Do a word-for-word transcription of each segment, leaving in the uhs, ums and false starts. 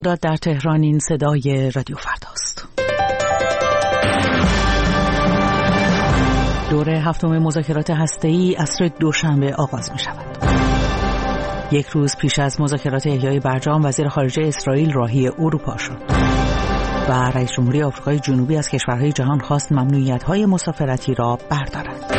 در تهران این صدای رادیو فرداست. دوره هفتم مذاکرات هسته‌ای عصر دوشنبه آغاز می شود. یک روز پیش از مذاکرات احیای برجام وزیر خارجه اسرائیل راهی اروپا شد و رئیس جمهوری آفریقای جنوبی از کشورهای جهان خواست ممنوعیت‌های مسافرتی را بردارند.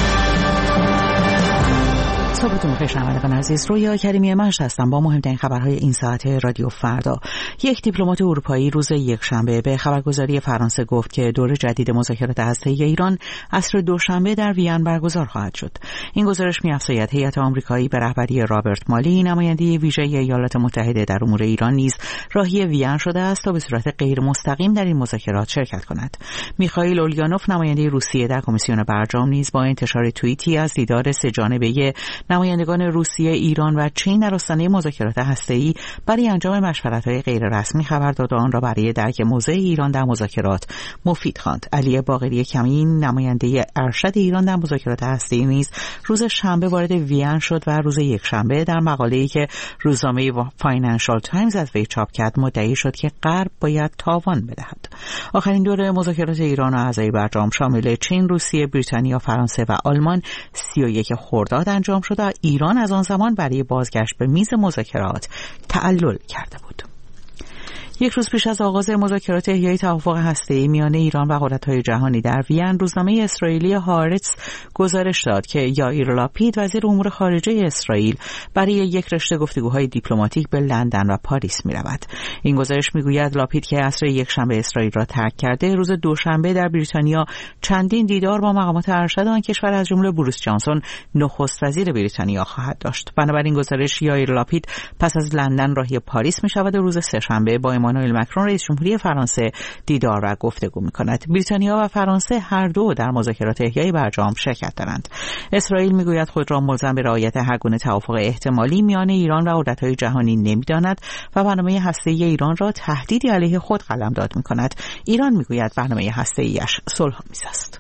صبحتون بخیر شنوندگان عزیز، رویا کریمی منش هستم با مهمترین خبرهای این ساعت رادیو فردا. یک دیپلمات اروپایی روز یکشنبه به خبرگزاری فرانسه گفت که دوره جدید مذاکرات هسته‌ای ایران عصر دوشنبه در وین برگزار خواهد شد. این گزارش می‌افزاید هیئت آمریکایی به رهبری رابرت مالی، نماینده ویژه ایالات متحده در امور ایران، نیز راهی وین شده است تا به صورت غیر مستقیم در این مذاکرات شرکت کند. میخائیل اولیانوف، نماینده روسیه در کمیسیون برجام، نیز با انتشار توییتی از دیدار سه‌جانبه نمایندگان روسیه، ایران و چین در آستانه مذاکرات هسته‌ای برای انجام مشورت‌های غیررسمی خبر داد و آن را برای درک موضع ایران در مذاکرات مفید خواند. علی باقری کمین، نماینده ارشد ایران در مذاکرات هسته‌ای، نیز روز شنبه وارد وین شد و روز یکشنبه در مقاله‌ای که روزنامه فاینانشال تایمز از وی چاپ کرد مدعی شد که غرب باید تاوان بدهد. آخرین دوره مذاکرات ایران و اعضای برجام شامل چین، روسیه، بریتانیا، فرانسه و آلمان سی و یک خرداد انجام شد. ایران از آن زمان برای بازگشت به میز مذاکرات تعلل کرده بود. یک روز پیش از آغاز مذاکرات احیای توافق هسته‌ای میان ایران و قدرت‌های جهانی در وین، روزنامه اسرائیلی هارتز گزارش داد که یائیر لاپید، وزیر امور خارجه اسرائیل، برای یک رشته گفتگوهای دیپلماتیک به لندن و پاریس می‌رود. این گزارش می‌گوید لاپید که عصر یکشنبه اسرائیل را ترک کرده، روز دوشنبه در بریتانیا چندین دیدار با مقامات ارشد آن کشور از جمله بوریس جانسون، نخست وزیر بریتانیا، خواهد داشت. بنابراین گزارش یائیر لاپید پس از لندن راهی پاریس می‌شود و روز سه‌شنبه با امانوئل مکرون، رئیس جمهوری فرانسه، دیدار و گفتگو می‌کند. بریتانیا و فرانسه هر دو در مذاکرات احیای برجام شرکت دارند. اسرائیل می‌گوید خود را ملزم به رعایت هر گونه توافق احتمالی میان ایران و قدرت‌های جهانی نمی‌داند و برنامه هسته‌ای ایران را تهدیدی علیه خود قلمداد می‌کند. ایران می‌گوید برنامه هسته‌ایش صلح‌آمیز است.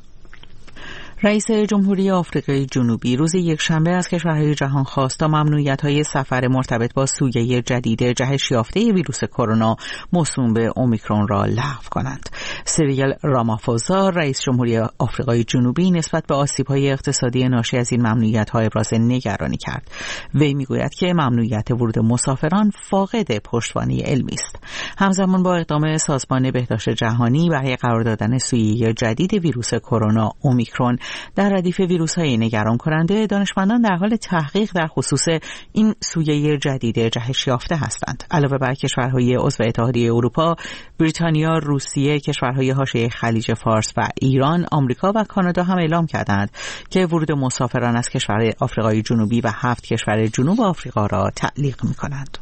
رئیس جمهوری آفریقای جنوبی روز یکشنبه از کشورهای جهان خواست تا ممنوعیت‌های سفر مرتبط با سویه جدید جهش یافته ویروس کرونا موسوم به اومیکرون را لغو کنند. سیریل رامافوزا، رئیس جمهوری آفریقای جنوبی، نسبت به آسیب‌های اقتصادی ناشی از این ممنوعیت‌ها ابراز نگرانی کرد. وی می‌گوید که ممنوعیت ورود مسافران فاقد پشتوانه علمی است. همزمان با اقدام سازمان بهداشت جهانی برای قرار دادن سویه جدید ویروس کرونا اومیکرون در ردیف ویروس‌های نگران کننده، دانشمندان در حال تحقیق در خصوص این سویه جدید جهش یافته هستند. علاوه بر کشورهای عضو اتحادیه اروپا، بریتانیا، روسیه، کشورهای حاشیه خلیج فارس و ایران، آمریکا و کانادا هم اعلام کردند که ورود مسافران از کشور آفریقای جنوبی و هفت کشور جنوب آفریقا را تعلیق می‌کنند.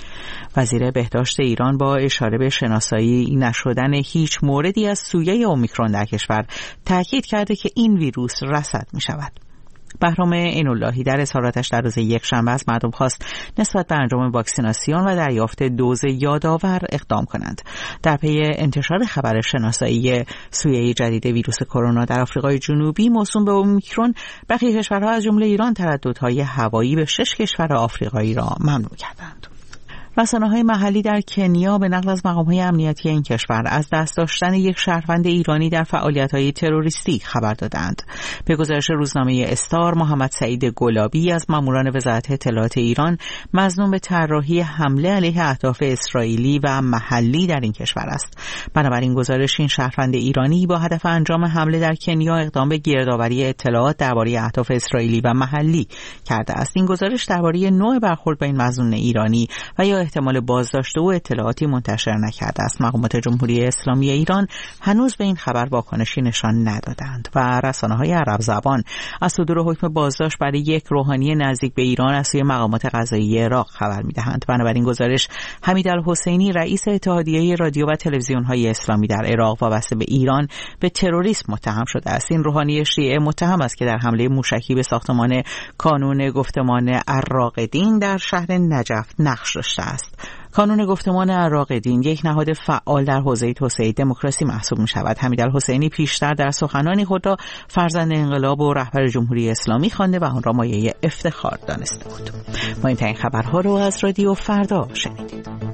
وزیر بهداشت ایران با اشاره به شناسایی نشدن هیچ موردی از سویه اومیکرون در کشور تاکید کرده که این ویروس رصد می شود. بهرام عین‌اللهی در اظهاراتش در روز یکشنبه از مردم خواست نسبت به انجام واکسیناسیون و دریافت دوز یادآور اقدام کنند. در پی انتشار خبر شناسایی سویه جدید ویروس کرونا در آفریقای جنوبی موسوم به اومیکرون، برخی کشورها از جمله ایران ترددهای هوایی به شش کشور آفریقایی را ممنوع کردند. رسانه‌های محلی در کنیا به نقل از مقام‌های امنیتی این کشور از دست داشتن یک شهروند ایرانی در فعالیت‌های تروریستی خبر دادند. به گزارش روزنامه استار، محمد سعید گلابی از ماموران وزارت اطلاعات ایران مظنون به طراحی حمله علیه اهداف اسرائیلی و محلی در این کشور است. بنابراین گزارش این شهروند ایرانی با هدف انجام حمله در کنیا اقدام به گردآوری اطلاعات درباره اهداف اسرائیلی و محلی کرده است. این گزارش درباره نوع برخورد با این مظنون ایرانی و یا احتمال بازداشت او اطلاعاتی منتشر نکرده است. مقامات جمهوری اسلامی ایران هنوز به این خبر واکنشی نشان ندادند و رسانه‌های عرب زبان از صدور حکم بازداشت برای یک روحانی نزدیک به ایران از سوی مقامات قضایی عراق خبر می‌دهند. بنابراین گزارش حمید الحسینی، رئیس اتحادیه رادیو و تلویزیون‌های اسلامی در عراق وابسته به ایران، به تروریسم متهم شده است. این روحانی شیعه متهم است که در حمله موشکی به ساختمان کانون گفتمان عراقدین در شهر نجف نقش داشته است. کانون گفتمان عراقدین یک نهاد فعال در حوزه توسعه دموکراسی محسوب می شود. حمید الحسینی پیشتر در سخنانی خود را فرزند انقلاب و رهبر جمهوری اسلامی خوانده و آن را مایه افتخار دانسته بود. ما این خبرها رو از رادیو فردا شنیدید.